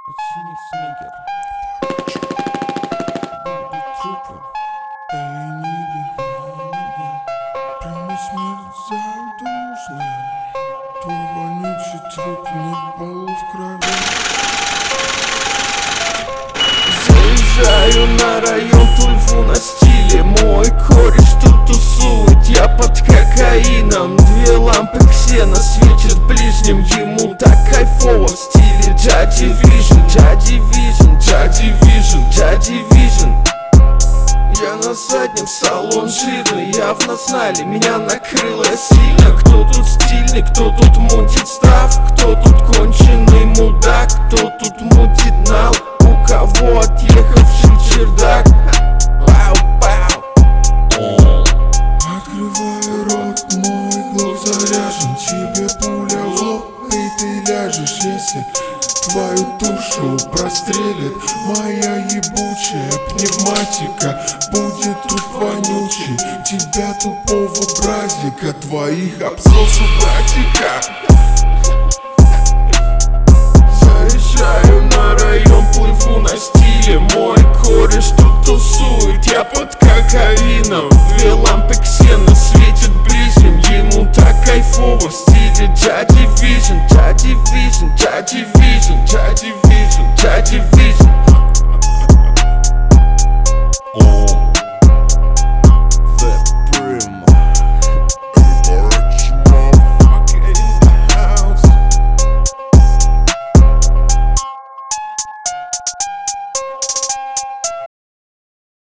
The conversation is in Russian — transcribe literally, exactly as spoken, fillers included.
Оцени снегер. Будет трупы. Эй, нига, прямо смерть задушная. Твой вонючий труп на полу в крови. Заезжаю на район, плыву на стиле. Мой кореш тут тусует, я под кокаином. Две лампы ксена светят ближним, ему так кайфово в стиле Джа Дивижн, Джа Дивижн, Джа Дивижн, Джа Дивижн. Я на заднем, салон жирный, явно знали, меня накрыло сильно. Кто тут стильный, кто тут мутит став, кто тут конченый мудак, кто тут мутит нал, у кого отъехавший чердак. Пау, пау. Открывай рот, мой глок заряжен, тебе пуля в лоб, и ты ляжешь, если твою душу прострелит моя ебучая пневматика. Будет тут вонючий, тебя тупого бразика, твоих обсосу братика. Заезжаю на район, плыву на стиле. Мой кореш тут тусует, я под кокаином. Две лампы ксена светят ближним, ему так кайфово в стиле Джа Дивижн, Джа Дивижн, Джа Дивижн.